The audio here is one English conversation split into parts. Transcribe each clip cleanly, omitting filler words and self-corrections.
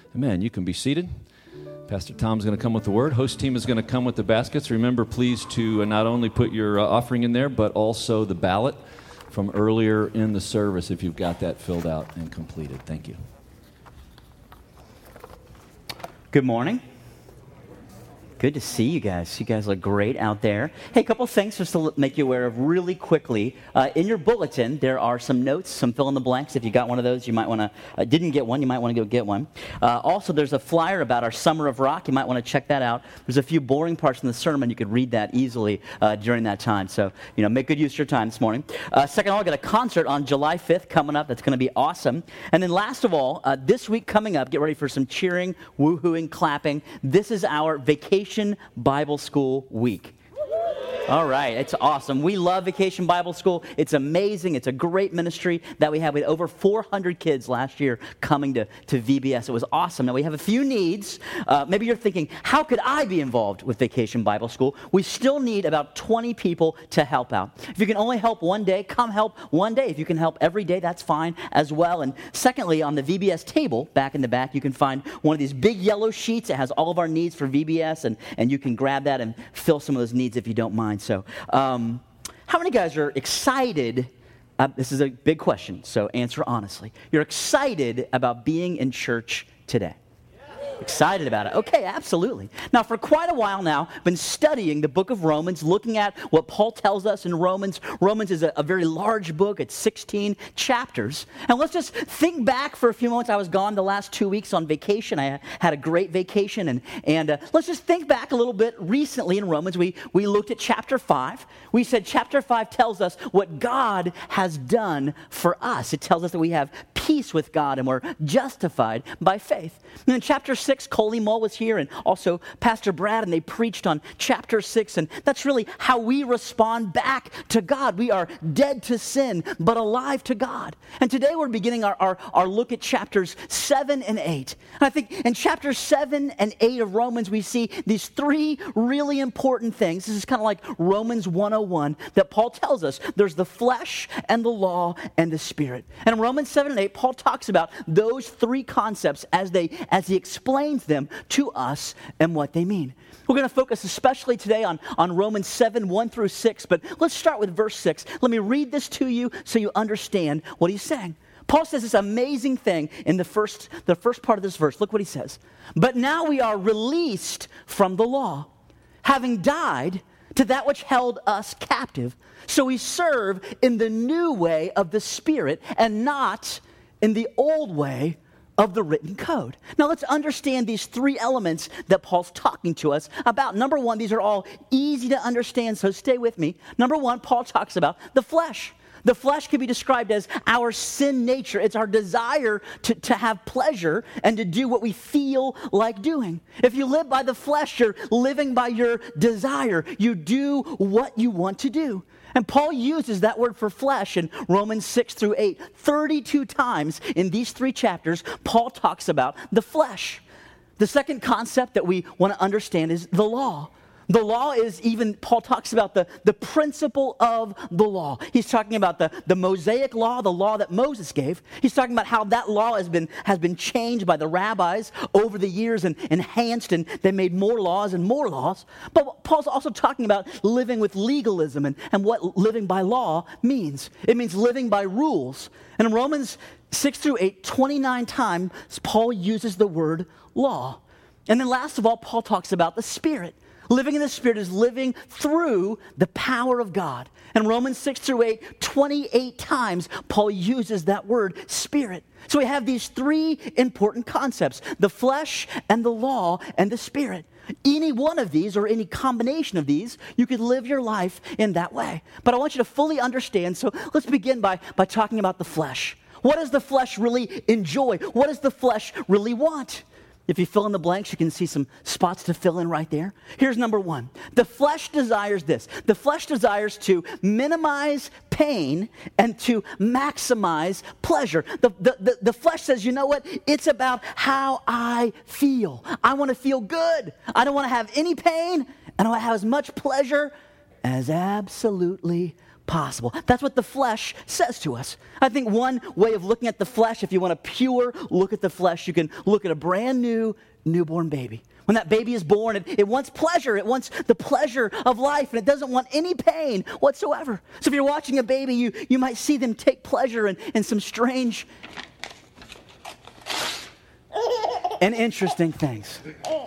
Amen. You can be seated. Pastor Tom's going to come with the word. Host team is going to come with the baskets. Remember, please, to not only put your offering in there, but also the ballot from earlier in the service if you've got that filled out and completed. Thank you. Good morning. Good to see you guys. You guys look great out there. Hey, a couple things just to make you aware of really quickly. In your bulletin, there are some notes, some fill in the blanks. If you got one of those, you might want to, didn't get one, you might want to go get one. Also, there's a flyer about our Summer of Rock. You might want to check that out. There's a few boring parts in the sermon. You could read that easily during that time. So, make good use of your time this morning. Second of all, I got a concert on July 5th coming up. That's going to be awesome. And then last of all, this week coming up, get ready for some cheering, woohooing, clapping. This is our Vacation Bible School week. All right, it's awesome. We love Vacation Bible School. It's amazing. It's a great ministry that we had. We had over 400 kids last year coming to VBS. It was awesome. Now, we have a few needs. Maybe you're thinking, how could I be involved with Vacation Bible School? We still need about 20 people to help out. If you can only help one day, come help one day. If you can help every day, that's fine as well. And secondly, on the VBS table, back in the back, you can find one of these big yellow sheets. It has all of our needs for VBS, and you can grab that and fill some of those needs if you don't mind. So, how many guys are excited? This is a big question, so answer honestly. You're excited about being in church today? Excited about it. Okay, absolutely. Now, for quite a while now, I've been studying the book of Romans, looking at what Paul tells us in Romans. Romans is a very large book. It's 16 chapters. And let's just think back for a few moments. I was gone the last 2 weeks on vacation. I had a great vacation. And let's just think back a little bit recently in Romans. We looked at chapter 5. We said chapter 5 tells us what God has done for us. It tells us that we have peace with God and we're justified by faith. And in chapter 6, Coley Mull was here and also Pastor Brad, and they preached on chapter 6, and that's really how we respond back to God. We are dead to sin, but alive to God. And today we're beginning our look at chapters 7 and 8. And I think in chapters 7 and 8 of Romans, we see these three really important things. This is kind of like Romans 101 that Paul tells us. There's the flesh and the law and the spirit. And in Romans 7 and 8, Paul talks about those three concepts as he explains them to us and what they mean. We're going to focus especially today on Romans 7, 1 through 6, but let's start with verse 6. Let me read this to you so you understand what he's saying. Paul says this amazing thing in the first part of this verse. Look what he says. But now we are released from the law, having died to that which held us captive. So we serve in the new way of the Spirit and not in the old way of the written code. Now let's understand these three elements that Paul's talking to us about. Number one, these are all easy to understand, so stay with me. Number one, Paul talks about the flesh. The flesh can be described as our sin nature. It's our desire to have pleasure and to do what we feel like doing. If you live by the flesh, you're living by your desire. You do what you want to do. And Paul uses that word for flesh in Romans 6 through 8. 32 times in these three chapters, Paul talks about the flesh. The second concept that we want to understand is the law. The law is even, Paul talks about the principle of the law. He's talking about the Mosaic law, the law that Moses gave. He's talking about how that law has been changed by the rabbis over the years and enhanced, and they made more laws and more laws. But Paul's also talking about living with legalism and what living by law means. It means living by rules. And in Romans 6 through 8, 29 times, Paul uses the word law. And then last of all, Paul talks about the Spirit. Living in the Spirit is living through the power of God. And Romans 6 through 8, 28 times, Paul uses that word, Spirit. So we have these three important concepts, the flesh and the law and the Spirit. Any one of these or any combination of these, you could live your life in that way. But I want you to fully understand, so let's begin by talking about the flesh. What does the flesh really enjoy? What does the flesh really want? If you fill in the blanks, you can see some spots to fill in right there. Here's number one. The flesh desires this. The flesh desires to minimize pain and to maximize pleasure. The flesh says, you know what? It's about how I feel. I want to feel good. I don't want to have any pain, and I want to have as much pleasure as absolutely possible. That's what the flesh says to us. I think one way of looking at the flesh, if you want a pure look at the flesh, you can look at a brand new newborn baby. When that baby is born, it wants pleasure. It wants the pleasure of life, and it doesn't want any pain whatsoever. So if you're watching a baby, you might see them take pleasure in some strange and interesting things.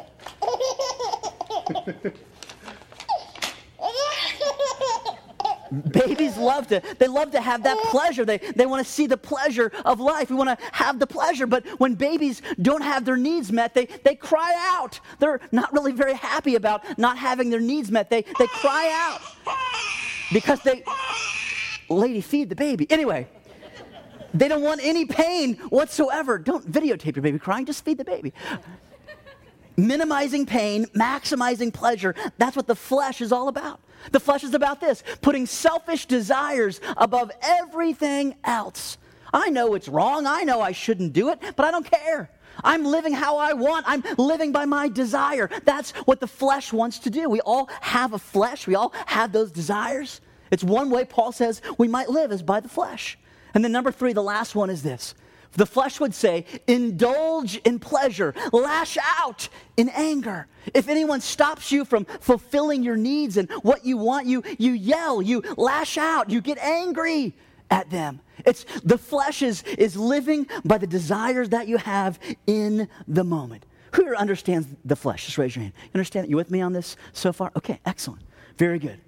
Babies love to have that pleasure. They want to see the pleasure of life. We want to have the pleasure, but when babies don't have their needs met, they cry out. They're not really very happy about not having their needs met. They cry out because lady, feed the baby. Anyway, they don't want any pain whatsoever. Don't videotape your baby crying, just feed the baby. Minimizing pain, maximizing pleasure, that's what the flesh is all about. The flesh is about this, putting selfish desires above everything else. I know it's wrong. I know I shouldn't do it, but I don't care. I'm living how I want. I'm living by my desire. That's what the flesh wants to do. We all have a flesh. We all have those desires. It's one way Paul says we might live is by the flesh. And then number 3, the last one is this. The flesh would say, indulge in pleasure, lash out in anger. If anyone stops you from fulfilling your needs and what you want, you yell, you lash out, you get angry at them. The flesh is living by the desires that you have in the moment. Who here understands the flesh? Just raise your hand. You understand? You with me on this so far? Okay, excellent. Very good.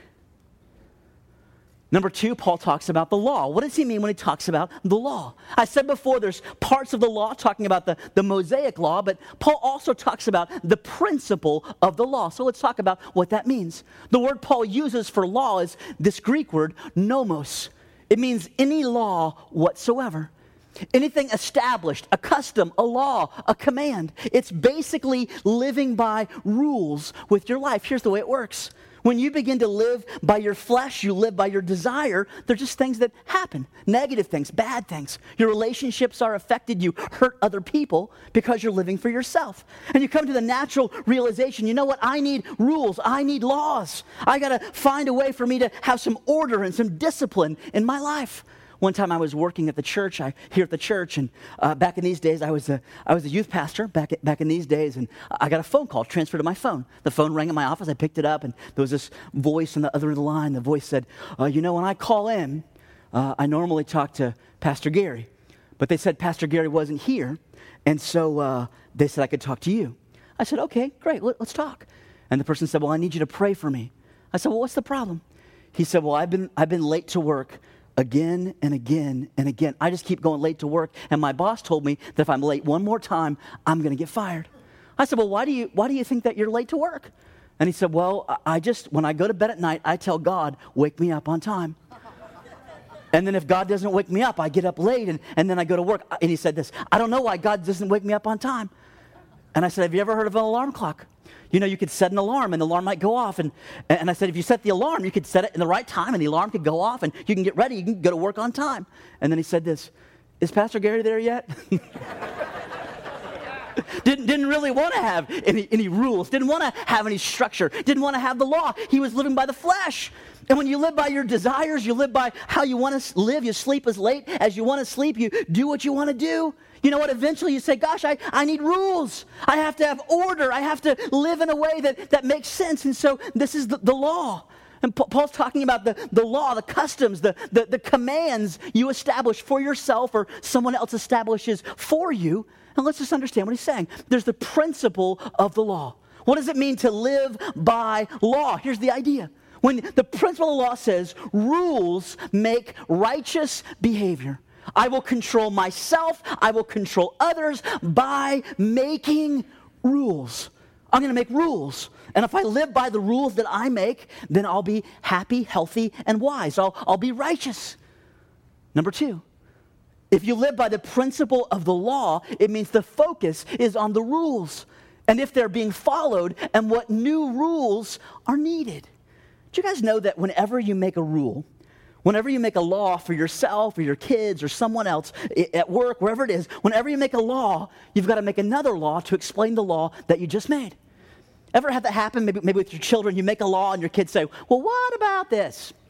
Number 2, Paul talks about the law. What does he mean when he talks about the law? I said before there's parts of the law talking about the Mosaic law, but Paul also talks about the principle of the law. So let's talk about what that means. The word Paul uses for law is this Greek word, nomos. It means any law whatsoever. Anything established, a custom, a law, a command. It's basically living by rules with your life. Here's the way it works. When you begin to live by your flesh, you live by your desire, they're just things that happen. Negative things, bad things. Your relationships are affected. You hurt other people because you're living for yourself. And you come to the natural realization, you know what? I need rules. I need laws. I got to find a way for me to have some order and some discipline in my life. One time I was working at the church, here at the church, and back in these days, I was a youth pastor back in these days, and I got a phone call transferred to my phone. The phone rang in my office. I picked it up, and there was this voice on the other end of the line. The voice said, when I call in, I normally talk to Pastor Gary, but they said Pastor Gary wasn't here, and so they said I could talk to you. I said, okay, great, let's talk. And the person said, well, I need you to pray for me. I said, well, what's the problem? He said, well, I've been late to work again and again and again. I just keep going late to work, and my boss told me that if I'm late one more time, I'm going to get fired. I said, well, why do you think that you're late to work? And he said, well, when I go to bed at night, I tell God, wake me up on time. And then if God doesn't wake me up, I get up late, and then I go to work. And he said this, I don't know why God doesn't wake me up on time. And I said, have you ever heard of an alarm clock? You could set an alarm, and the alarm might go off. And I said, if you set the alarm, you could set it in the right time, and the alarm could go off, and you can get ready. You can go to work on time. And then he said this, is Pastor Gary there yet? Didn't really want to have any rules. Didn't want to have any structure. Didn't want to have the law. He was living by the flesh. And when you live by your desires, you live by how you want to live. You sleep as late as you want to sleep. You do what you want to do. You know what? Eventually you say, gosh, I need rules. I have to have order. I have to live in a way that makes sense. And so this is the law. And Paul's talking about the law, the customs, the commands you establish for yourself or someone else establishes for you. And let's just understand what he's saying. There's the principle of the law. What does it mean to live by law? Here's the idea. When the principle of the law says rules make righteous behavior. I will control myself. I will control others by making rules. I'm going to make rules. And if I live by the rules that I make, then I'll be happy, healthy, and wise. I'll be righteous. Number 2, if you live by the principle of the law, it means the focus is on the rules and if they're being followed and what new rules are needed. Do you guys know that whenever you make a rule, whenever you make a law for yourself or your kids or someone else at work, wherever it is, whenever you make a law, you've got to make another law to explain the law that you just made. Ever had that happen? Maybe with your children, you make a law and your kids say, well, what about this?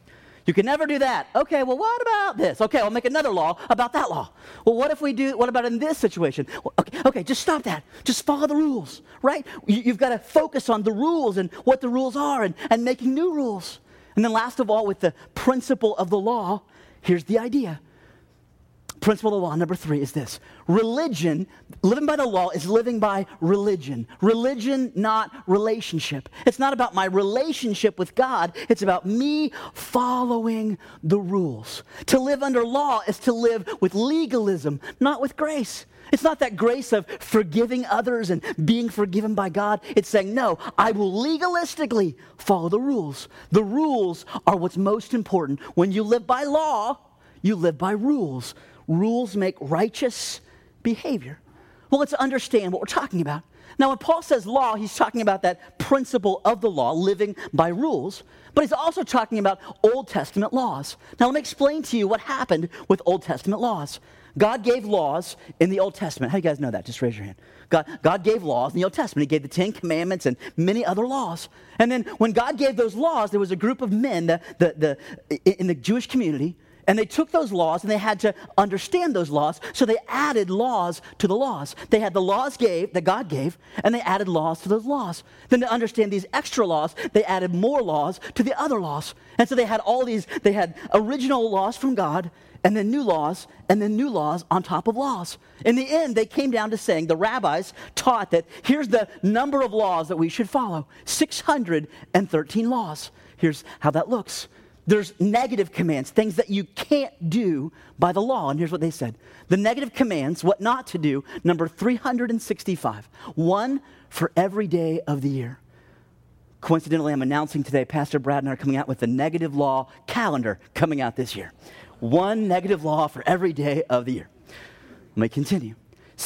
You can never do that. Okay, well, what about this? Okay, I'll make another law about that law. Well, what about in this situation? Well, okay, just stop that. Just follow the rules, right? You've got to focus on the rules and what the rules are and making new rules. And then last of all, with the principle of the law, here's the idea. Principle of the law number 3 is this. Religion, living by the law, is living by religion. Religion, not relationship. It's not about my relationship with God. It's about me following the rules. To live under law is to live with legalism, not with grace. It's not that grace of forgiving others and being forgiven by God. It's saying, no, I will legalistically follow the rules. The rules are what's most important. When you live by law, you live by rules. Rules make righteous behavior. Well, let's understand what we're talking about. Now, when Paul says law, he's talking about that principle of the law, living by rules, but he's also talking about Old Testament laws. Now, let me explain to you what happened with Old Testament laws. God gave laws in the Old Testament. How do you guys know that? Just raise your hand. God gave laws in the Old Testament. He gave the 10 Commandments and many other laws. And then when God gave those laws, there was a group of men in the Jewish community, and they took those laws and they had to understand those laws, so they added laws to the laws. They had the laws that God gave, and they added laws to those laws. Then to understand these extra laws, they added more laws to the other laws. And so they had they had original laws from God, and then new laws on top of laws. In the end, they came down to saying, the rabbis taught that here's the number of laws that we should follow, 613 laws. Here's how that looks. There's negative commands, things that you can't do by the law. And here's what they said. The negative commands, what not to do, number 365. One for every day of the year. Coincidentally, I'm announcing today, Pastor Brad and I are coming out with the negative law calendar coming out this year. One negative law for every day of the year. Let me continue.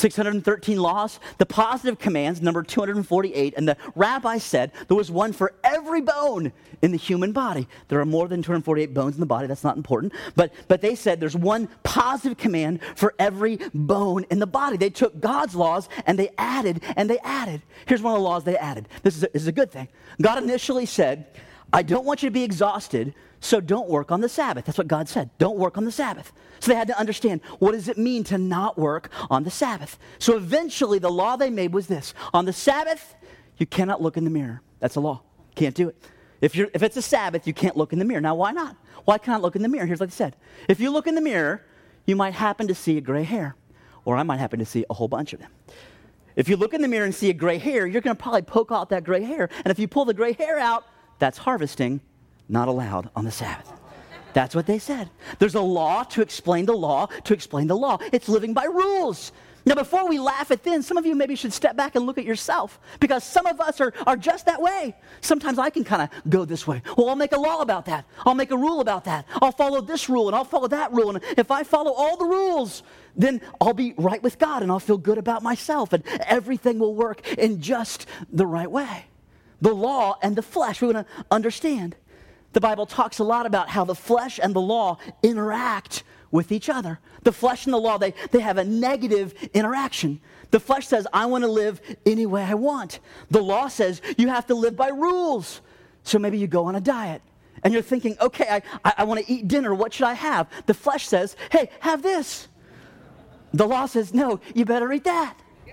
613 laws, the positive commands, number 248, and the rabbi said there was one for every bone in the human body. There are more than 248 bones in the body, that's not important, but they said there's one positive command for every bone in the body. They took God's laws and they added. Here's one of the laws they added. This is a good thing. God initially said, I don't want you to be exhausted, so don't work on the Sabbath. That's what God said. Don't work on the Sabbath. So they had to understand, what does it mean to not work on the Sabbath? So eventually the law they made was this. On the Sabbath, you cannot look in the mirror. That's a law. Can't do it. If it's a Sabbath, you can't look in the mirror. Now, why not? Why can't I look in the mirror? Here's what they said. If you look in the mirror, you might happen to see a gray hair, or I might happen to see a whole bunch of them. If you look in the mirror and see a gray hair, you're going to probably poke out that gray hair. And if you pull the gray hair out, that's harvesting, not allowed on the Sabbath. That's what they said. There's a law to explain the law, to explain the law. It's living by rules. Now, before we laugh at this, some of you maybe should step back and look at yourself, because some of us are just that way. Sometimes I can kind of go this way. Well, I'll make a law about that. I'll make a rule about that. I'll follow this rule and I'll follow that rule. And if I follow all the rules, then I'll be right with God and I'll feel good about myself and everything will work in just the right way. The law and the flesh, we want to understand. The Bible talks a lot about how the flesh and the law interact with each other. The flesh and the law, they have a negative interaction. The flesh says, I want to live any way I want. The law says, you have to live by rules. So maybe you go on a diet and you're thinking, okay, I want to eat dinner. What should I have? The flesh says, hey, have this. The law says, no, you better eat that.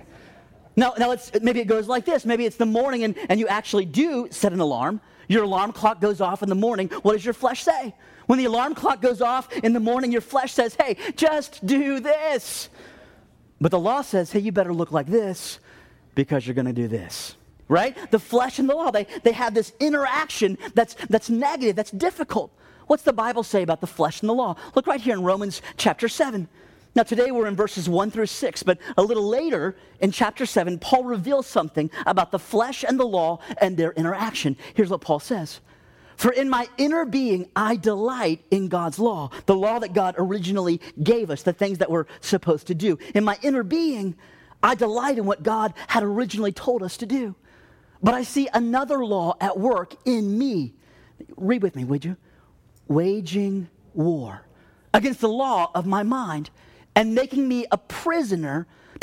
Now maybe it goes like this. Maybe it's the morning and you actually do set an alarm. Your alarm clock goes off in the morning. What does your flesh say? When the alarm clock goes off in the morning, your flesh says, hey, just do this. But the law says, hey, you better look like this because you're going to do this. Right? The flesh and the law, they have this interaction that's negative, that's difficult. What's the Bible say about the flesh and the law? Look right here in Romans chapter 7. Now, today we're in verses 1 through 6, but a little later in chapter 7, Paul reveals something about the flesh and the law and their interaction. Here's what Paul says. For in my inner being, I delight in God's law, the law that God originally gave us, the things that we're supposed to do. In my inner being, I delight in what God had originally told us to do. But I see another law at work in me. Read with me, would you? Waging war against the law of my mind, and making me a prisoner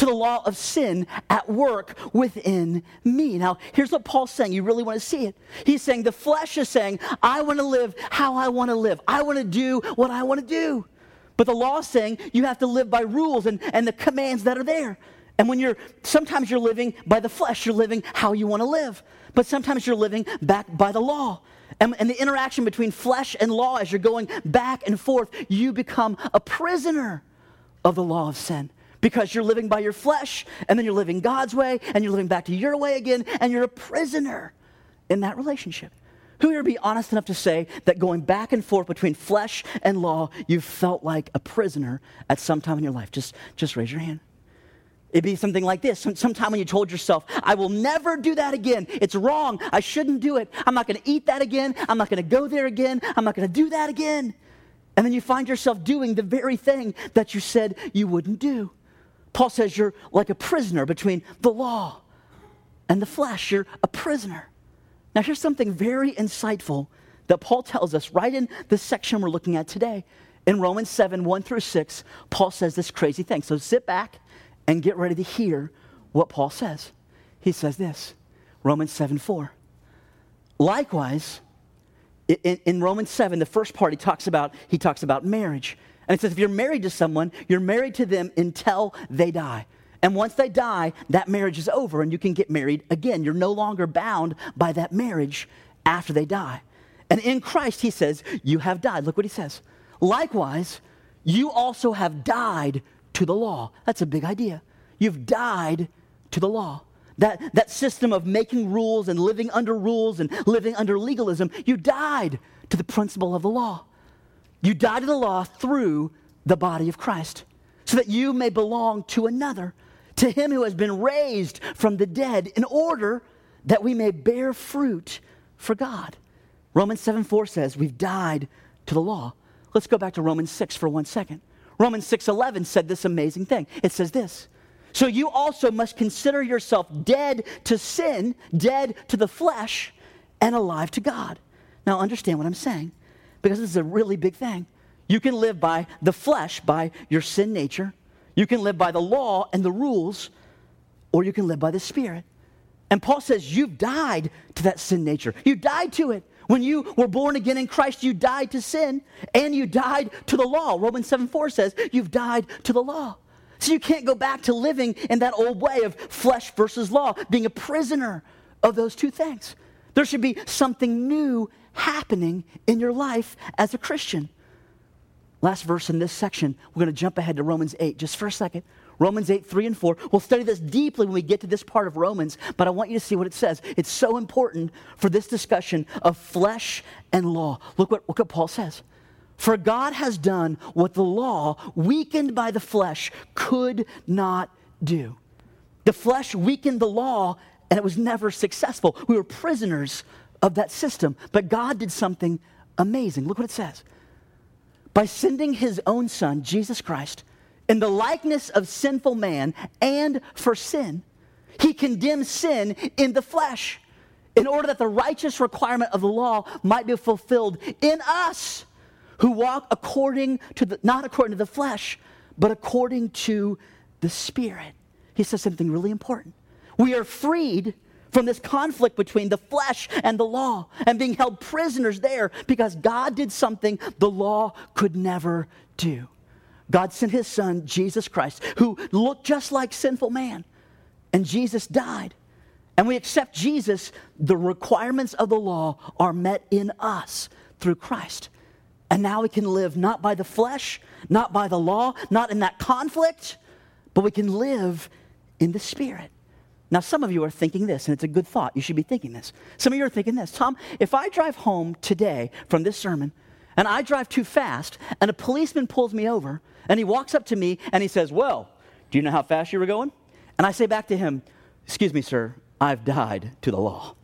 to the law of sin at work within me. Now, here's what Paul's saying. You really want to see it. He's saying the flesh is saying, I want to live how I want to live. I want to do what I want to do. But the law is saying you have to live by rules and the commands that are there. And sometimes you're living by the flesh, you're living how you want to live. But sometimes you're living back by the law. And the interaction between flesh and law, as you're going back and forth, you become a prisoner of the law of sin. Because you're living by your flesh, and then you're living God's way, and you're living back to your way again, and you're a prisoner in that relationship. Who here be honest enough to say that going back and forth between flesh and law, you've felt like a prisoner at some time in your life? Just raise your hand. It'd be something like this. Sometime when you told yourself, I will never do that again. It's wrong. I shouldn't do it. I'm not going to eat that again. I'm not going to go there again. I'm not going to do that again. And then you find yourself doing the very thing that you said you wouldn't do. Paul says you're like a prisoner between the law and the flesh. You're a prisoner. Now here's something very insightful that Paul tells us right in the section we're looking at today. In Romans 7, 1 through 6, Paul says this crazy thing. So sit back and get ready to hear what Paul says. He says this, Romans 7, 4. Likewise, in Romans 7, the first part, he talks about marriage. And it says if you're married to someone, you're married to them until they die. And once they die, that marriage is over and you can get married again. You're no longer bound by that marriage after they die. And in Christ, he says, you have died. Look what he says. Likewise, you also have died to the law. That's a big idea. You've died to the law. That system of making rules and living under rules and living under legalism, you died to the principle of the law. You died to the law through the body of Christ so that you may belong to another, to him who has been raised from the dead in order that we may bear fruit for God. Romans 7:4 says we've died to the law. Let's go back to Romans 6 for 1 second. Romans 6:11 said this amazing thing. It says this, so you also must consider yourself dead to sin, dead to the flesh, and alive to God. Now understand what I'm saying, because this is a really big thing. You can live by the flesh, by your sin nature. You can live by the law and the rules, or you can live by the Spirit. And Paul says you've died to that sin nature. You died to it. When you were born again in Christ, you died to sin and you died to the law. Romans 7:4 says you've died to the law. So you can't go back to living in that old way of flesh versus law, being a prisoner of those two things. There should be something new happening in your life as a Christian. Last verse in this section, we're going to jump ahead to Romans 8 just for a second. Romans 8, 3 and 4. We'll study this deeply when we get to this part of Romans, but I want you to see what it says. It's so important for this discussion of flesh and law. Look what Paul says. For God has done what the law, weakened by the flesh, could not do. The flesh weakened the law, and it was never successful. We were prisoners of that system, but God did something amazing. Look what it says. By sending his own son, Jesus Christ, in the likeness of sinful man and for sin, he condemned sin in the flesh in order that the righteous requirement of the law might be fulfilled in us who walk not according to the flesh, but according to the Spirit. He says something really important. We are freed from this conflict between the flesh and the law and being held prisoners there because God did something the law could never do. God sent his son, Jesus Christ, who looked just like sinful man. And Jesus died. And we accept Jesus, the requirements of the law are met in us through Christ. And now we can live not by the flesh, not by the law, not in that conflict, but we can live in the Spirit. Now, some of you are thinking this, and it's a good thought. You should be thinking this. Some of you are thinking this. Tom, if I drive home today from this sermon, and I drive too fast, and a policeman pulls me over, and he walks up to me, and he says, well, do you know how fast you were going? And I say back to him, excuse me, sir, I've died to the law.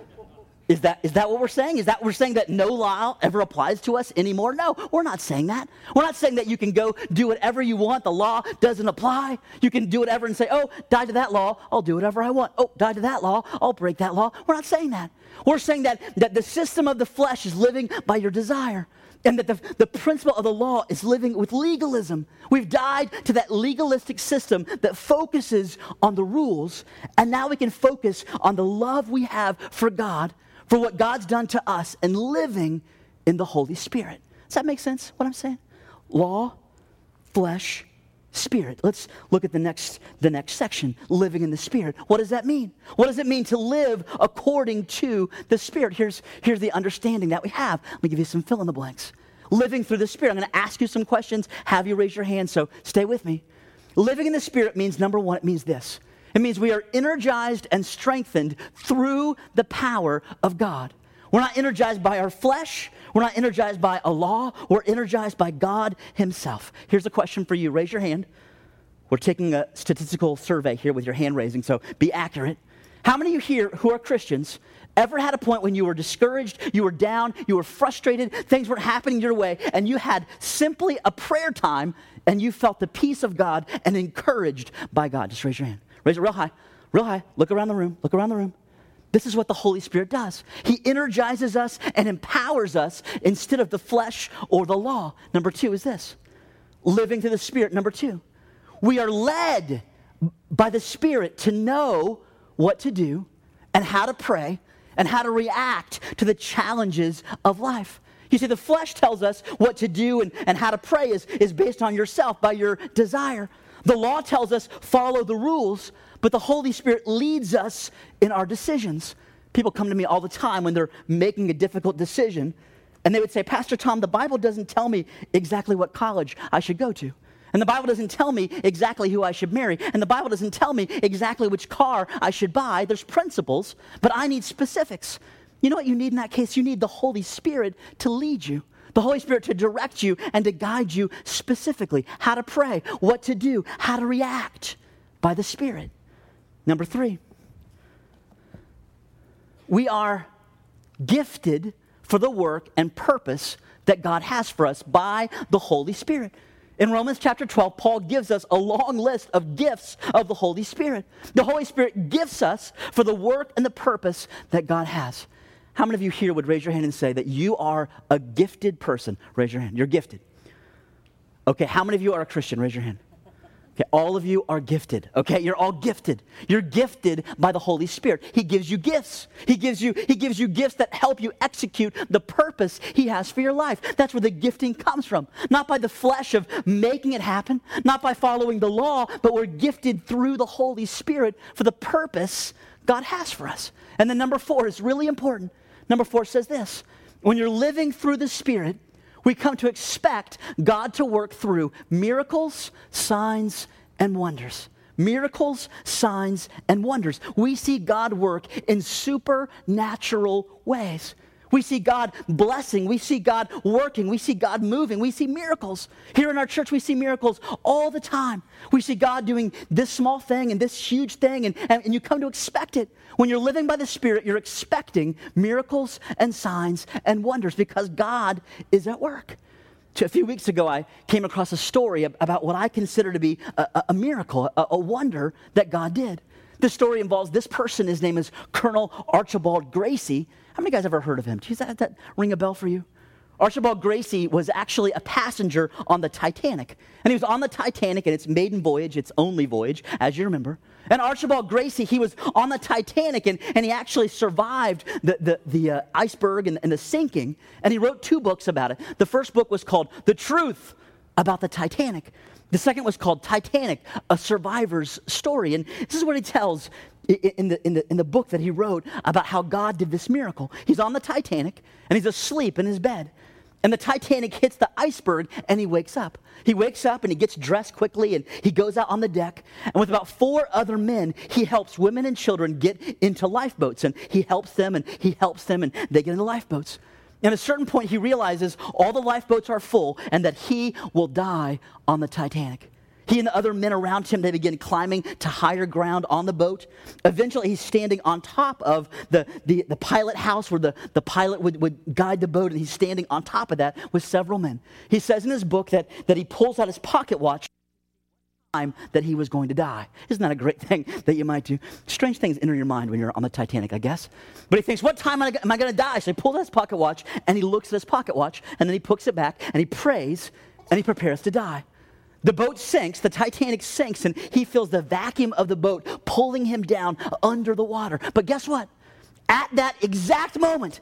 Is that what we're saying? Is that we're saying that no law ever applies to us anymore? No, we're not saying that. We're not saying that you can go do whatever you want. The law doesn't apply. You can do whatever and say, oh, die to that law. I'll do whatever I want. Oh, die to that law. I'll break that law. We're not saying that. We're saying that the system of the flesh is living by your desire. And that the principle of the law is living with legalism. We've died to that legalistic system that focuses on the rules, and now we can focus on the love we have for God, for what God's done to us, and living in the Holy Spirit. Does that make sense, what I'm saying? Law, flesh, Spirit. Let's look at the next section, living in the Spirit. What does that mean? What does it mean to live according to the Spirit? Here's the understanding that we have. Let me give you some fill in the blanks. Living through the Spirit. I'm going to ask you some questions, have you raise your hand, so stay with me. Living in the Spirit means, number one, it means this. It means we are energized and strengthened through the power of God. We're not energized by our flesh. We're not energized by a law. We're energized by God himself. Here's a question for you. Raise your hand. We're taking a statistical survey here with your hand raising, so be accurate. How many of you here who are Christians ever had a point when you were discouraged, you were down, you were frustrated, things weren't happening your way, and you had simply a prayer time and you felt the peace of God and encouraged by God? Just raise your hand. Raise it real high. Real high. Look around the room. Look around the room. This is what the Holy Spirit does. He energizes us and empowers us instead of the flesh or the law. Number two is this. Living through the Spirit. Number two. We are led by the Spirit to know what to do and how to pray and how to react to the challenges of life. You see, the flesh tells us what to do and how to pray is based on yourself, by your desire. The law tells us follow the rules, but the Holy Spirit leads us in our decisions. People come to me all the time when they're making a difficult decision, and they would say, Pastor Tom, the Bible doesn't tell me exactly what college I should go to. And the Bible doesn't tell me exactly who I should marry. And the Bible doesn't tell me exactly which car I should buy. There's principles, but I need specifics. You know what you need in that case? You need the Holy Spirit to lead you. The Holy Spirit to direct you and to guide you specifically. How to pray, what to do, how to react by the Spirit. Number three, we are gifted for the work and purpose that God has for us by the Holy Spirit. In Romans chapter 12, Paul gives us a long list of gifts of the Holy Spirit. The Holy Spirit gifts us for the work and the purpose that God has. How many of you here would raise your hand and say that you are a gifted person? Raise your hand. You're gifted. Okay, how many of you are a Christian? Raise your hand. Okay, all of you are gifted. Okay, you're all gifted. You're gifted by the Holy Spirit. He gives you gifts. He gives you gifts that help you execute the purpose he has for your life. That's where the gifting comes from. Not by the flesh of making it happen, not by following the law, but we're gifted through the Holy Spirit for the purpose God has for us. And then number 4 is really important. Number 4 says this: when you're living through the Spirit, we come to expect God to work through miracles, signs, and wonders. Miracles, signs, and wonders. We see God work in supernatural ways. We see God blessing. We see God working. We see God moving. We see miracles. Here in our church, we see miracles all the time. We see God doing this small thing and this huge thing, and you come to expect it. When you're living by the Spirit, you're expecting miracles and signs and wonders because God is at work. A few weeks ago, I came across a story about what I consider to be a miracle, a wonder that God did. This story involves this person. His name is Colonel Archibald Gracie. How many guys ever heard of him? Does that ring a bell for you? Archibald Gracie was actually a passenger on the Titanic. And he was on the Titanic in its maiden voyage, its only voyage, as you remember. And Archibald Gracie, he was on the Titanic, and he actually survived the iceberg and the sinking. And he wrote 2 books about it. The first book was called The Truth About the Titanic. The second was called Titanic, A Survivor's Story. And this is what he tells in the book that he wrote about how God did this miracle. He's on the Titanic, and he's asleep in his bed. And the Titanic hits the iceberg, and he wakes up. He wakes up, and he gets dressed quickly, and he goes out on the deck. And with about 4 other men, he helps women and children get into lifeboats. And he helps them, and they get into lifeboats. And at a certain point, he realizes all the lifeboats are full and that he will die on the Titanic. He and the other men around him, they begin climbing to higher ground on the boat. Eventually, he's standing on top of the pilot house where the pilot would guide the boat, and he's standing on top of that with several men. He says in his book that he pulls out his pocket watch. time that he was going to die. Isn't that a great thing that you might do? Strange things enter your mind when you're on the Titanic, I guess. But he thinks, what time am I going to die? So he pulls out his pocket watch, and he looks at his pocket watch, and then he puts it back, and he prays, and he prepares to die. The boat sinks, the Titanic sinks, and he feels the vacuum of the boat pulling him down under the water. But guess what? At the exact moment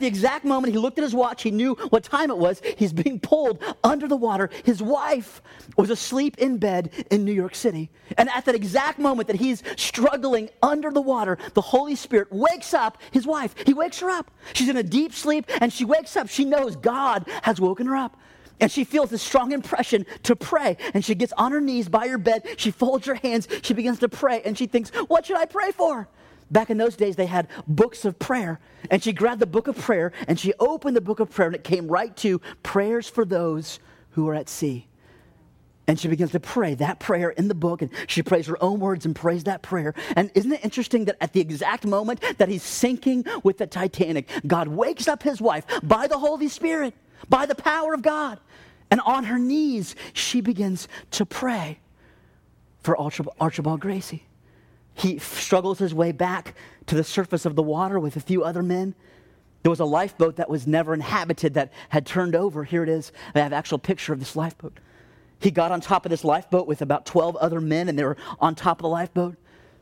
he looked at his watch, he knew what time it was, he's being pulled under the water. His wife was asleep in bed in New York City. And at that exact moment that he's struggling under the water, the Holy Spirit wakes up his wife. He wakes her up. She's in a deep sleep, and she wakes up. She knows God has woken her up. And she feels this strong impression to pray. And she gets on her knees by her bed. She folds her hands. She begins to pray. And she thinks, what should I pray for? Back in those days, they had books of prayer. And she grabbed the book of prayer, and she opened the book of prayer, and it came right to prayers for those who are at sea. And she begins to pray that prayer in the book, and she prays her own words and prays that prayer. And isn't it interesting that at the exact moment that he's sinking with the Titanic, God wakes up his wife by the Holy Spirit, by the power of God. And on her knees, she begins to pray for Archibald Gracie. He struggles his way back to the surface of the water with a few other men. There was a lifeboat that was never inhabited that had turned over. Here it is. I have an actual picture of this lifeboat. He got on top of this lifeboat with about 12 other men, and they were on top of the lifeboat.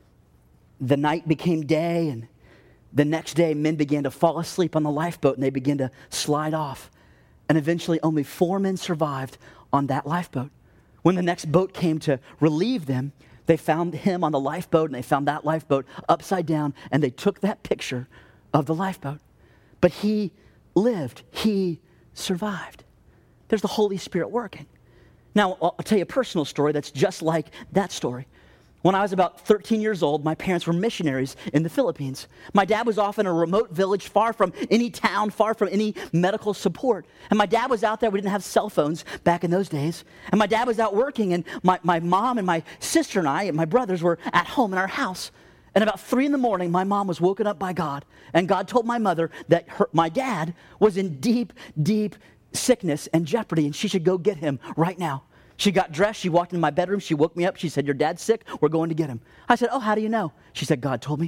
The night became day, and the next day, men began to fall asleep on the lifeboat, and they began to slide off. And eventually, only 4 men survived on that lifeboat. When the next boat came to relieve them, they found him on the lifeboat, and they found that lifeboat upside down, and they took that picture of the lifeboat. But he lived. He survived. There's the Holy Spirit working. Now, I'll tell you a personal story that's just like that story. When I was about 13 years old, my parents were missionaries in the Philippines. My dad was off in a remote village far from any town, far from any medical support. And my dad was out there. We didn't have cell phones back in those days. And my dad was out working, and my mom and my sister and I and my brothers were at home in our house. And about 3 a.m, my mom was woken up by God. And God told my mother that my dad was in deep, deep sickness and jeopardy, and she should go get him right now. She got dressed. She walked into my bedroom. She woke me up. She said, your dad's sick. We're going to get him. I said, oh, how do you know? She said, God told me.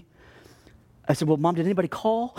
I said, well, Mom, did anybody call?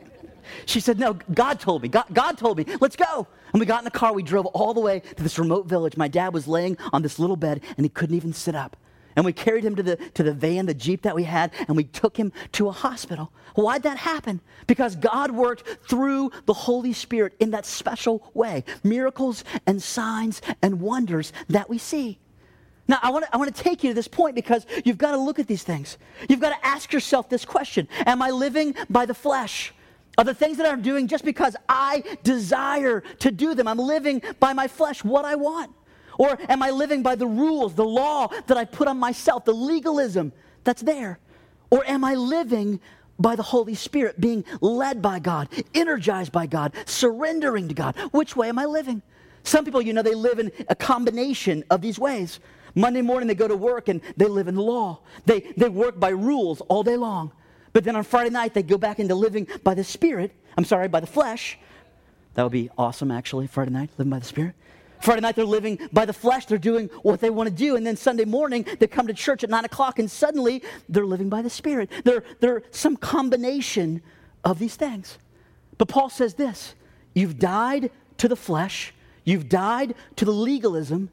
She said, no, God told me. God told me. Let's go. And we got in the car. We drove all the way to this remote village. My dad was laying on this little bed, and he couldn't even sit up. And we carried him to the van, the Jeep that we had, and we took him to a hospital. Why'd that happen? Because God worked through the Holy Spirit in that special way. Miracles and signs and wonders that we see. Now, I want to take you to this point because you've got to look at these things. You've got to ask yourself this question. Am I living by the flesh? Are the things that I'm doing just because I desire to do them? I'm living by my flesh, what I want. Or am I living by the rules, the law that I put on myself, the legalism that's there? Or am I living by the Holy Spirit, being led by God, energized by God, surrendering to God? Which way am I living? Some people, they live in a combination of these ways. Monday morning, they go to work and they live in the law. They work by rules all day long. But then on Friday night, they go back into living by the Spirit. By the flesh. That would be awesome, actually, Friday night, living by the Spirit. Friday night, they're living by the flesh. They're doing what they want to do. And then Sunday morning, they come to church at 9 o'clock, and suddenly they're living by the Spirit. They're some combination of these things. But Paul says this: you've died to the flesh. You've died to the legalism.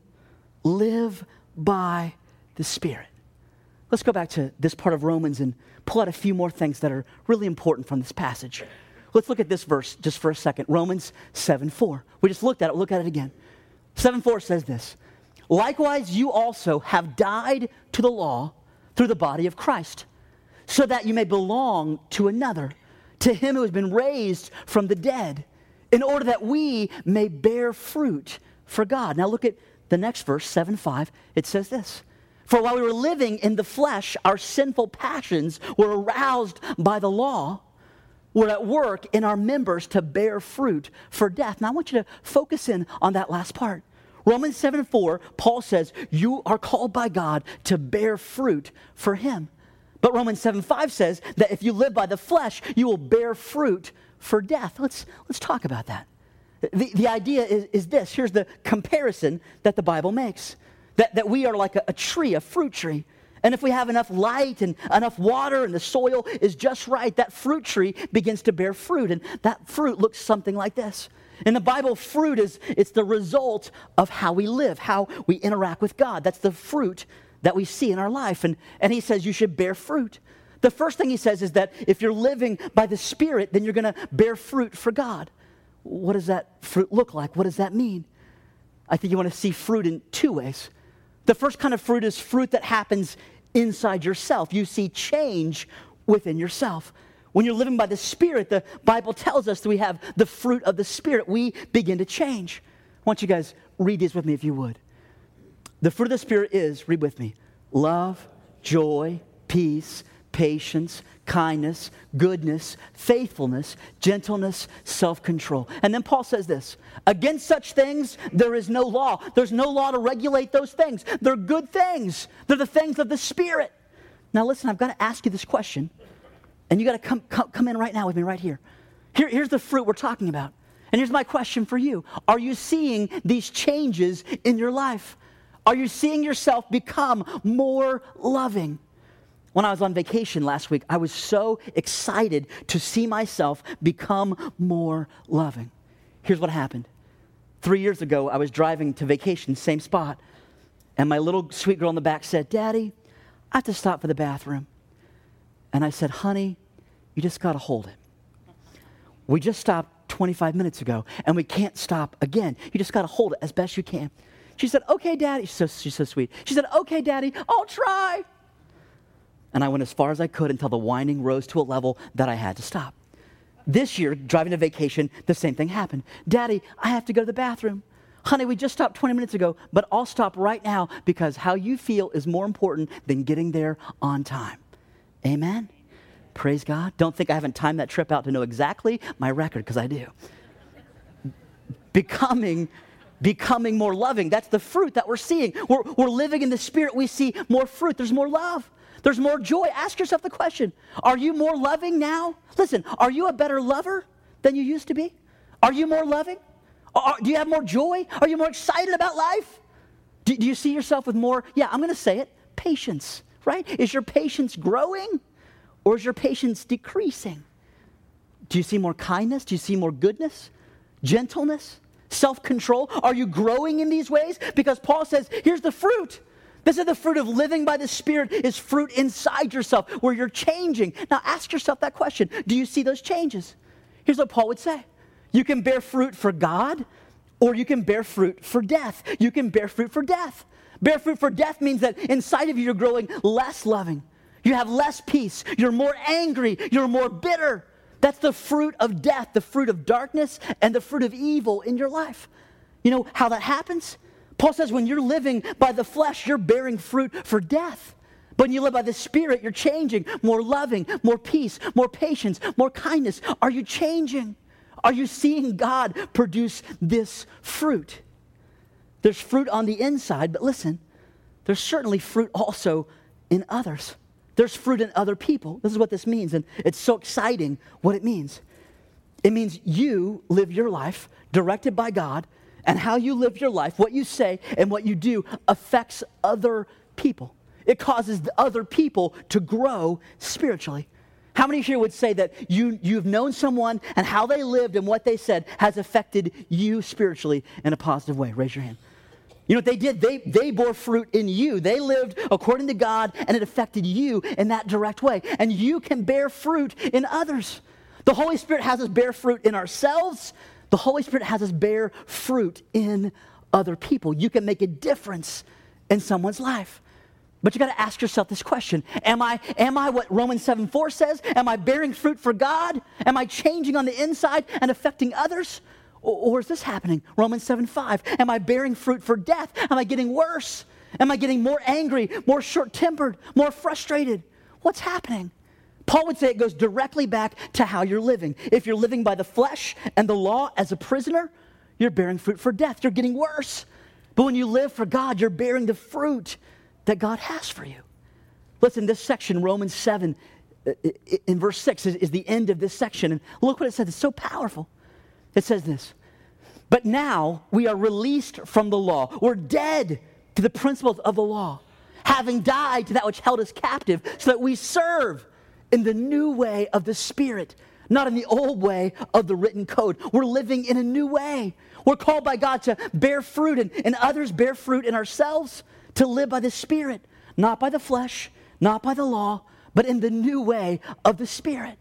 Live by the Spirit. Let's go back to this part of Romans and pull out a few more things that are really important from this passage. Let's look at this verse just for a second. Romans 7:4. We just looked at it. Look at it again. 7:4 says this: likewise, you also have died to the law through the body of Christ, so that you may belong to another, to him who has been raised from the dead, in order that we may bear fruit for God. Now look at the next verse, 7:5. It says this: for while we were living in the flesh, our sinful passions were aroused by the law, were at work in our members to bear fruit for death. Now I want you to focus in on that last part. Romans 7:4, Paul says, you are called by God to bear fruit for him. But Romans 7:5 says that if you live by the flesh, you will bear fruit for death. Let's talk about that. The idea is this. Here's the comparison that the Bible makes. That we are like a tree, a fruit tree. And if we have enough light and enough water and the soil is just right, that fruit tree begins to bear fruit. And that fruit looks something like this. In the Bible, fruit it's the result of how we live, how we interact with God. That's the fruit that we see in our life. And he says you should bear fruit. The first thing he says is that if you're living by the Spirit, then you're going to bear fruit for God. What does that fruit look like? What does that mean? I think you want to see fruit in two ways. The first kind of fruit is fruit that happens inside yourself. You see change within yourself. When you're living by the Spirit, the Bible tells us that we have the fruit of the Spirit. We begin to change. I want you guys read these with me if you would. The fruit of the Spirit is, read with me, love, joy, peace, patience, kindness, goodness, faithfulness, gentleness, self-control. And then Paul says this, against such things there is no law. There's no law to regulate those things. They're good things. They're the things of the Spirit. Now listen, I've got to ask you this question, and you got to come in right now with me right here. Here's the fruit we're talking about. And here's my question for you. Are you seeing these changes in your life? Are you seeing yourself become more loving? When I was on vacation last week, I was so excited to see myself become more loving. Here's what happened. 3 years ago, I was driving to vacation, same spot, and my little sweet girl in the back said, Daddy, I have to stop for the bathroom. And I said, honey, you just got to hold it. We just stopped 25 minutes ago, and we can't stop again. You just got to hold it as best you can. She said, okay, Daddy. She's so sweet. She said, okay, Daddy, I'll try. And I went as far as I could until the whining rose to a level that I had to stop. This year, driving to vacation, the same thing happened. Daddy, I have to go to the bathroom. Honey, we just stopped 20 minutes ago, but I'll stop right now because how you feel is more important than getting there on time. Amen? Praise God. Don't think I haven't timed that trip out to know exactly my record, because I do. Becoming more loving. That's the fruit that we're seeing. We're living in the Spirit. We see more fruit. There's more love. There's more joy. Ask yourself the question, are you more loving now? Listen, are you a better lover than you used to be? Are you more loving? Do you have more joy? Are you more excited about life? Do you see yourself with more, I'm going to say it, patience, right? Is your patience growing or is your patience decreasing? Do you see more kindness? Do you see more goodness, gentleness, self-control? Are you growing in these ways? Because Paul says, here's the fruit. This is the fruit of living by the Spirit, is fruit inside yourself where you're changing. Now ask yourself that question. Do you see those changes? Here's what Paul would say. You can bear fruit for God, or you can bear fruit for death. You can bear fruit for death. Bear fruit for death means that inside of you you're growing less loving. You have less peace. You're more angry. You're more bitter. That's the fruit of death, the fruit of darkness, and the fruit of evil in your life. You know how that happens? Paul says when you're living by the flesh, you're bearing fruit for death. But when you live by the Spirit, you're changing, more loving, more peace, more patience, more kindness. Are you changing? Are you seeing God produce this fruit? There's fruit on the inside, but listen, there's certainly fruit also in others. There's fruit in other people. This is what this means, and it's so exciting what it means. It means you live your life directed by God, and how you live your life, what you say and what you do affects other people. It causes the other people to grow spiritually. How many here would say that you've known someone and how they lived and what they said has affected you spiritually in a positive way? Raise your hand. You know what they did? They bore fruit in you. They lived according to God, and it affected you in that direct way. And you can bear fruit in others. The Holy Spirit has us bear fruit in ourselves. The Holy Spirit has us bear fruit in other people. You can make a difference in someone's life. But you got to ask yourself this question. Am I what Romans 7:4 says? Am I bearing fruit for God? Am I changing on the inside and affecting others? Or is this happening? Romans 7:5. Am I bearing fruit for death? Am I getting worse? Am I getting more angry, more short-tempered, more frustrated? What's happening? Paul would say it goes directly back to how you're living. If you're living by the flesh and the law as a prisoner, you're bearing fruit for death. You're getting worse. But when you live for God, you're bearing the fruit that God has for you. Listen, this section, Romans 7, in verse 6, is the end of this section. And look what it says. It's so powerful. It says this. But now we are released from the law. We're dead to the principles of the law, having died to that which held us captive, so that we serve in the new way of the Spirit, not in the old way of the written code. We're living in a new way. We're called by God to bear fruit, and others bear fruit in ourselves, to live by the Spirit, not by the flesh, not by the law, but in the new way of the Spirit.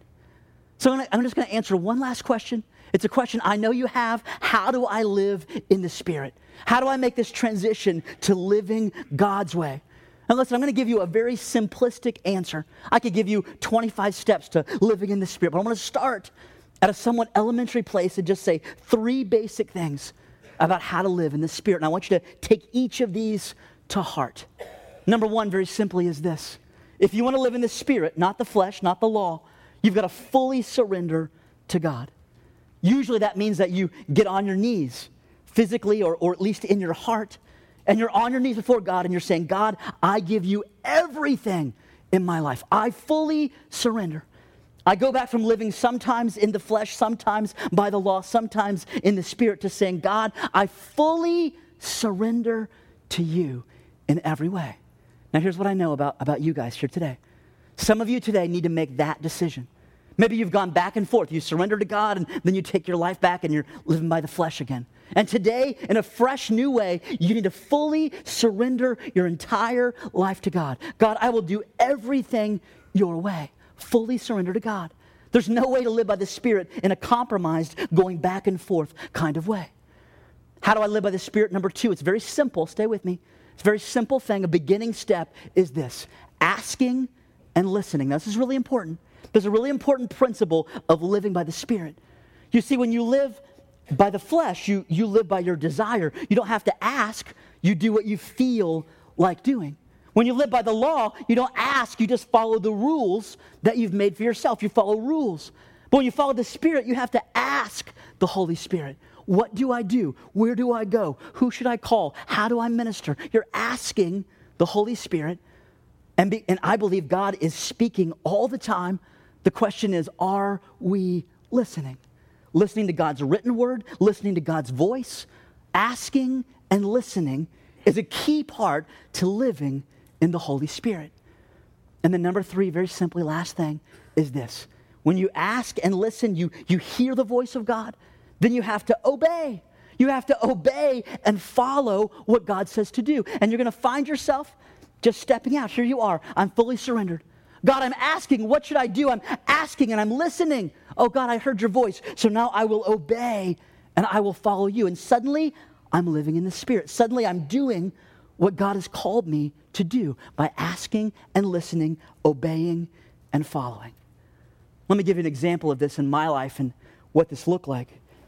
So I'm just going to answer one last question. It's a question I know you have. How do I live in the Spirit? How do I make this transition to living God's way? And listen, I'm going to give you a very simplistic answer. I could give you 25 steps to living in the Spirit, but I'm going to start at a somewhat elementary place and just say 3 basic things about how to live in the Spirit. And I want you to take each of these to heart. Number 1, very simply, is this. If you want to live in the Spirit, not the flesh, not the law, you've got to fully surrender to God. Usually that means that you get on your knees, physically or at least in your heart, and you're on your knees before God and you're saying, God, I give you everything in my life. I fully surrender. I go back from living sometimes in the flesh, sometimes by the law, sometimes in the Spirit, to saying, God, I fully surrender to you in every way. Now here's what I know about you guys here today. Some of you today need to make that decision. Maybe you've gone back and forth. You surrender to God, and then you take your life back, and you're living by the flesh again. And today, in a fresh new way, you need to fully surrender your entire life to God. God, I will do everything your way. Fully surrender to God. There's no way to live by the Spirit in a compromised, going back and forth kind of way. How do I live by the Spirit? Number 2, it's very simple. Stay with me. It's a very simple thing. A beginning step is this: asking and listening. Now, this is really important. There's a really important principle of living by the Spirit. You see, when you live by the flesh, you live by your desire. You don't have to ask. You do what you feel like doing. When you live by the law, you don't ask. You just follow the rules that you've made for yourself. You follow rules. But when you follow the Spirit, you have to ask the Holy Spirit, what do I do? Where do I go? Who should I call? How do I minister? You're asking the Holy Spirit, and I believe God is speaking all the time. The question is, are we listening? Listening to God's written word, listening to God's voice, asking and listening is a key part to living in the Holy Spirit. And then number 3, very simply, last thing, is this. When you ask and listen, you hear the voice of God, then you have to obey. You have to obey and follow what God says to do. And you're going to find yourself just stepping out. Here you are. I'm fully surrendered. God, I'm asking, what should I do? I'm asking and I'm listening. Oh, God, I heard your voice. So now I will obey and I will follow you. And suddenly, I'm living in the Spirit. Suddenly, I'm doing what God has called me to do by asking and listening, obeying and following. Let me give you an example of this in my life and what this looked like.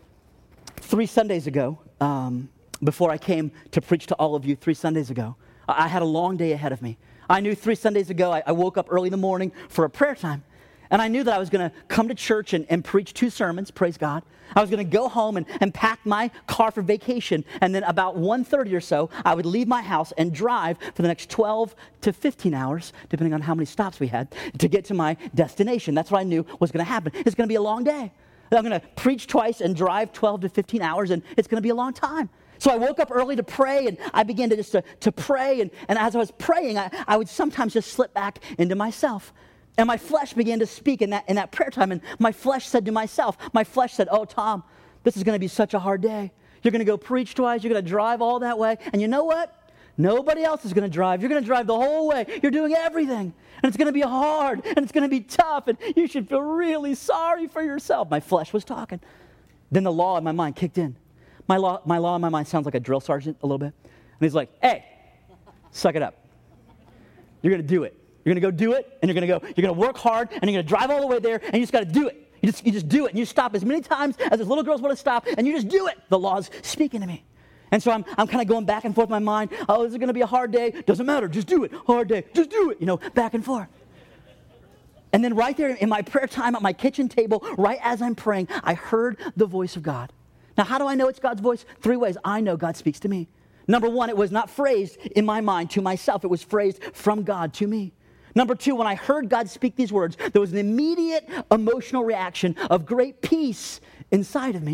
3 Sundays ago, before I came to preach to all of you 3 Sundays ago, I had a long day ahead of me. I knew 3 Sundays ago, I woke up early in the morning for a prayer time. And I knew that I was going to come to church and preach 2 sermons, praise God. I was going to go home and pack my car for vacation. And then about 1:30 or so, I would leave my house and drive for the next 12 to 15 hours, depending on how many stops we had, to get to my destination. That's what I knew was going to happen. It's going to be a long day. I'm going to preach twice and drive 12 to 15 hours, and it's going to be a long time. So I woke up early to pray, and I began to pray. And as I was praying, I would sometimes just slip back into myself. And my flesh began to speak in that prayer time. And my flesh said to myself, oh, Tom, this is going to be such a hard day. You're going to go preach twice. You're going to drive all that way. And you know what? Nobody else is going to drive. You're going to drive the whole way. You're doing everything. And it's going to be hard. And it's going to be tough. And you should feel really sorry for yourself. My flesh was talking. Then the law in my mind kicked in. My law in my mind sounds like a drill sergeant a little bit. And he's like, hey, suck it up. You're going to do it. You're going to go do it, and you're going to work hard, and you're going to drive all the way there, and you just got to do it. You just do it, and you stop as many times as those little girls want to stop, and you just do it. The law's speaking to me. And so I'm kind of going back and forth in my mind. Oh, is it going to be a hard day? Doesn't matter. Just do it. Hard day. Just do it. Back and forth. And then right there in my prayer time at my kitchen table, right as I'm praying, I heard the voice of God. Now, how do I know it's God's voice? 3 ways I know God speaks to me. Number 1, it was not phrased in my mind to myself. It was phrased from God to me. Number 2, when I heard God speak these words, there was an immediate emotional reaction of great peace inside of me.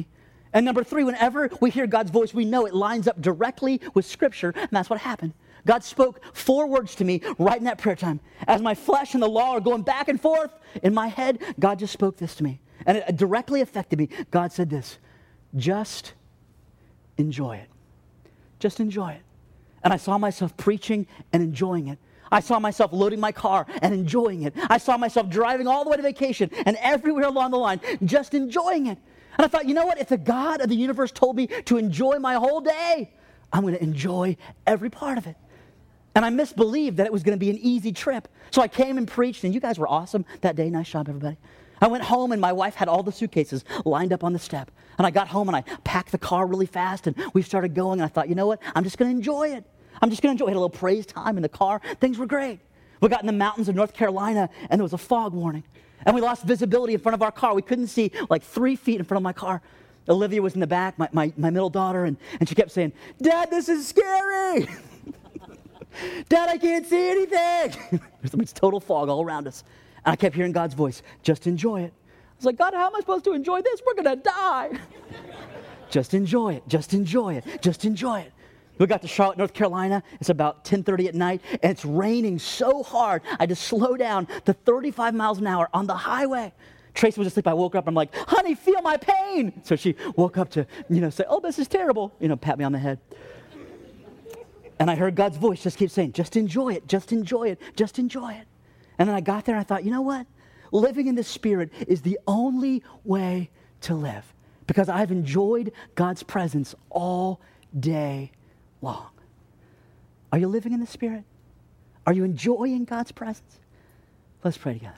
And number 3, whenever we hear God's voice, we know it lines up directly with Scripture, and that's what happened. God spoke 4 words to me right in that prayer time. As my flesh and the law are going back and forth in my head, God just spoke this to me. And it directly affected me. God said this, just enjoy it. Just enjoy it. And I saw myself preaching and enjoying it. I saw myself loading my car and enjoying it. I saw myself driving all the way to vacation and everywhere along the line, just enjoying it. And I thought, you know what? If the God of the universe told me to enjoy my whole day, I'm going to enjoy every part of it. And I misbelieved that it was going to be an easy trip. So I came and preached, and you guys were awesome that day. Nice job, everybody. I went home, and my wife had all the suitcases lined up on the step. And I got home, and I packed the car really fast, and we started going. And I thought, you know what? I'm just going to enjoy it. I'm just going to enjoy it. I had a little praise time in the car. Things were great. We got in the mountains of North Carolina, and there was a fog warning. And we lost visibility in front of our car. We couldn't see like 3 feet in front of my car. Olivia was in the back, my middle daughter, and she kept saying, Dad, this is scary. Dad, I can't see anything. There's total fog all around us. And I kept hearing God's voice, just enjoy it. I was like, God, how am I supposed to enjoy this? We're going to die. Just enjoy it. Just enjoy it. Just enjoy it. We got to Charlotte, North Carolina. It's about 10:30 at night, and it's raining so hard. I just slow down to 35 miles an hour on the highway. Tracy was asleep. I woke up. I'm like, honey, feel my pain. So she woke up to, say, oh, this is terrible. Pat me on the head. And I heard God's voice just keep saying, just enjoy it, just enjoy it, just enjoy it. And then I got there and I thought, you know what? Living in the Spirit is the only way to live because I've enjoyed God's presence all day long. Are you living in the Spirit? Are you enjoying God's presence? Let's pray together.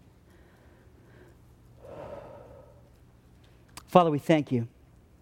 Father, we thank you.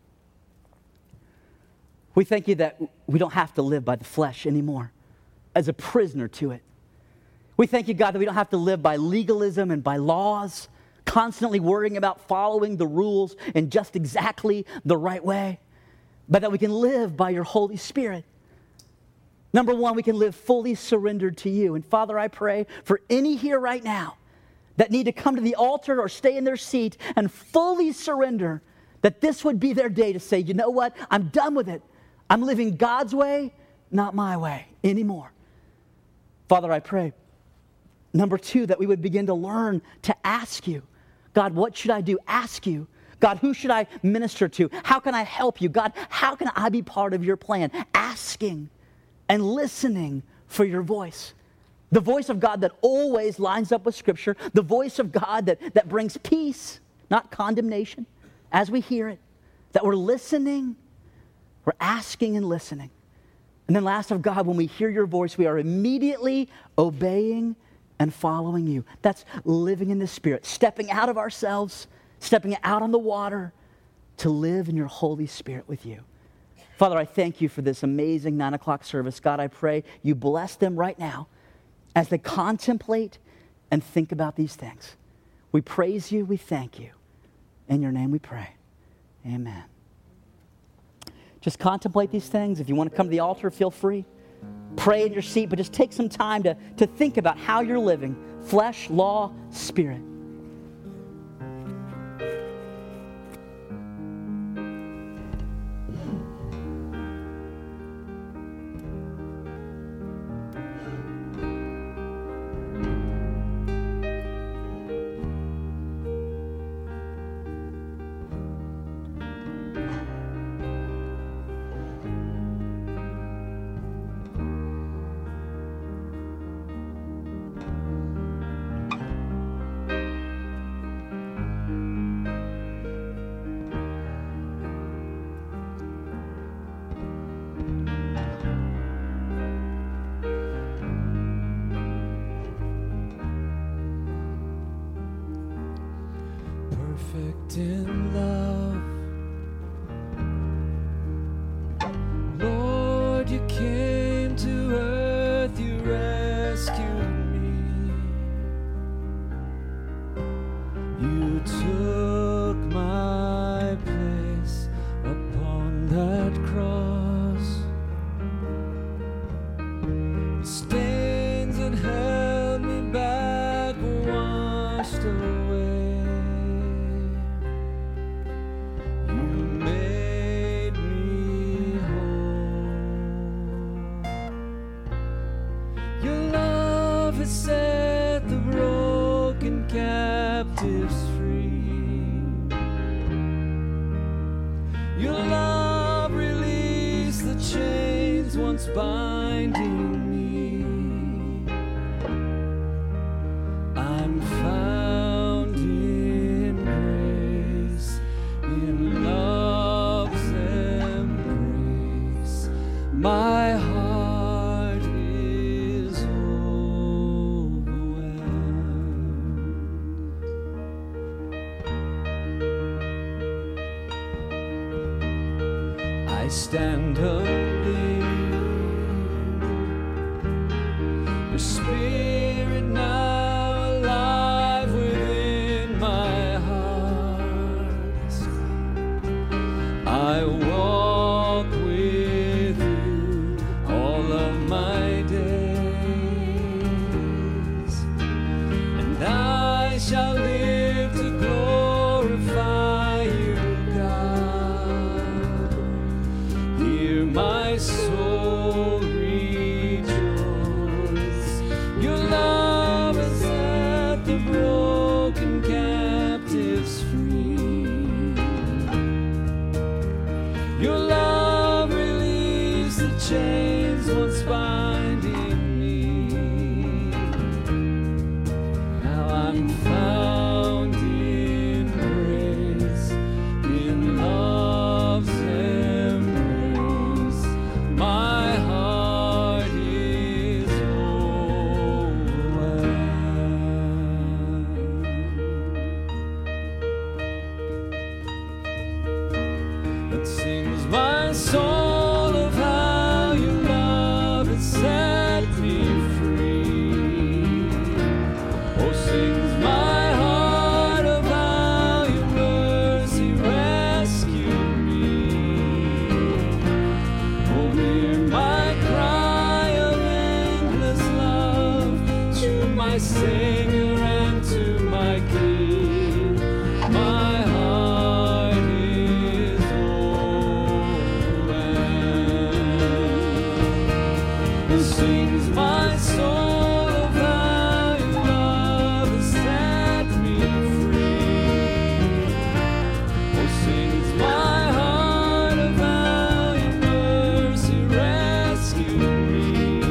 We thank you that we don't have to live by the flesh anymore, as a prisoner to it. We thank you, God, that we don't have to live by legalism and by laws, constantly worrying about following the rules in just exactly the right way, but that we can live by your Holy Spirit. Number 1, we can live fully surrendered to you. And Father, I pray for any here right now that need to come to the altar or stay in their seat and fully surrender, that this would be their day to say, you know what? I'm done with it. I'm living God's way, not my way anymore. Father, I pray, number 2, that we would begin to learn to ask you, God, what should I do? Ask you. God, who should I minister to? How can I help you? God, how can I be part of your plan? Asking and listening for your voice. The voice of God that always lines up with Scripture. The voice of God that brings peace, not condemnation, as we hear it. That we're listening, we're asking and listening. And then last of God, when we hear your voice, we are immediately obeying and following you. That's living in the Spirit, stepping out of ourselves, stepping out on the water to live in your Holy Spirit with you. Father, I thank you for this amazing 9 o'clock service. God, I pray you bless them right now as they contemplate and think about these things. We praise you, we thank you. In your name we pray. Amen. Just contemplate these things. If you want to come to the altar, feel free. Pray in your seat, but just take some time to think about how you're living. Flesh, law, Spirit. Perfect in love, Lord, you came to earth, you rescued me. You took my place upon that cross. Stains that held me back were washed away. You made captives free. Your love released the chains once binding me. I'm found in grace, in love's embrace. My heart is overwhelmed. I stand humbly, your spirit now alive within my heart. I walk with you all of my days, and I shall live to glorify you, God. Hear my soul rejoice. Your love has set the broken captives free. Your love released the chains once binding me. Now I'm found in grace, in love's embrace. My heart is overwhelmed. It sings my soul of how your love has set me free. Oh, sings my heart of how your mercy rescued me. Oh, hear my cry of endless love to my Savior and to my King. My heart is overwhelmed. It sings my soul of how your love has set me free. Oh, sings my heart of how your mercy rescued me.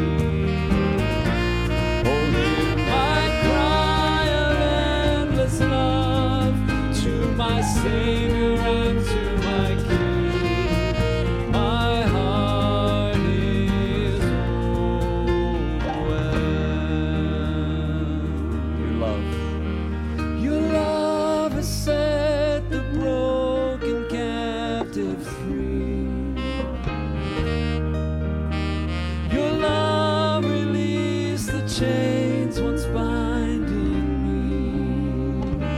Oh, hear my cry of endless love to my Savior and to my King. My heart is overwhelmed. Your love. Your love has set the broken captive free. Your love released the chains once binding me.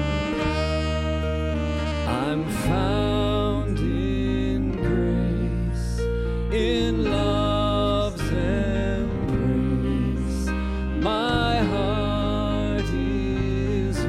I'm found in grace, in love's embrace. My heart is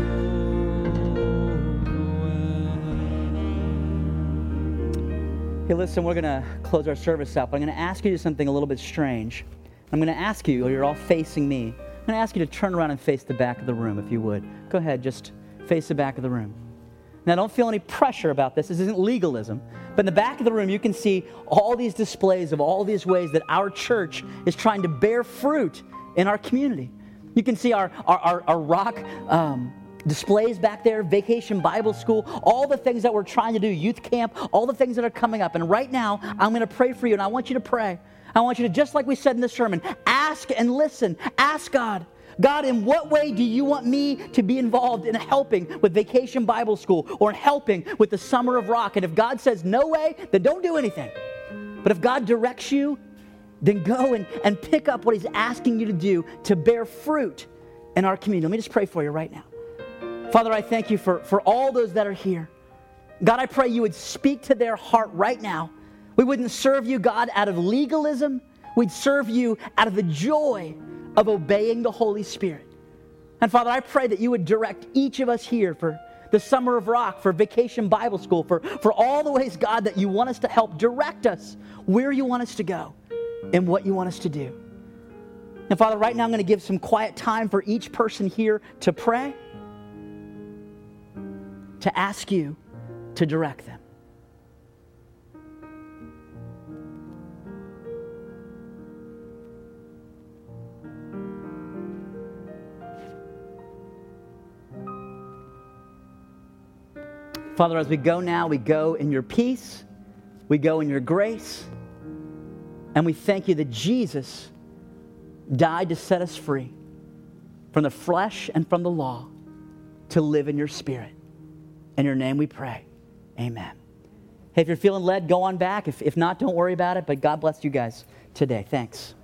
overwhelmed. Hey, listen, we're going to close our service up. I'm going to ask you to do something a little bit strange. I'm going to ask you, you're all facing me. I'm going to ask you to turn around and face the back of the room, if you would. Go ahead, just face the back of the room. Now, don't feel any pressure about this. This isn't legalism. But in the back of the room, you can see all these displays of all these ways that our church is trying to bear fruit in our community. You can see our rock displays back there, Vacation Bible School, all the things that we're trying to do, youth camp, all the things that are coming up. And right now, I'm going to pray for you, and I want you to pray. I want you to, just like we said in this sermon, ask and listen. Ask God. God, in what way do you want me to be involved in helping with Vacation Bible School or in helping with the Summer of Rock? And if God says no way, then don't do anything. But if God directs you, then go and pick up what he's asking you to do to bear fruit in our community. Let me just pray for you right now. Father, I thank you for all those that are here. God, I pray you would speak to their heart right now. We wouldn't serve you, God, out of legalism. We'd serve you out of the joy of obeying the Holy Spirit. And Father, I pray that you would direct each of us here for the Summer of Rock, for Vacation Bible School, for all the ways, God, that you want us to help. Direct us where you want us to go and what you want us to do. And Father, right now I'm going to give some quiet time for each person here to pray. to ask you to direct them. Father, as we go now, we go in your peace, we go in your grace, and we thank you that Jesus died to set us free from the flesh and from the law to live in your Spirit. In your name we pray. Amen. Hey, if you're feeling led, go on back. If not, don't worry about it, but God bless you guys today. Thanks.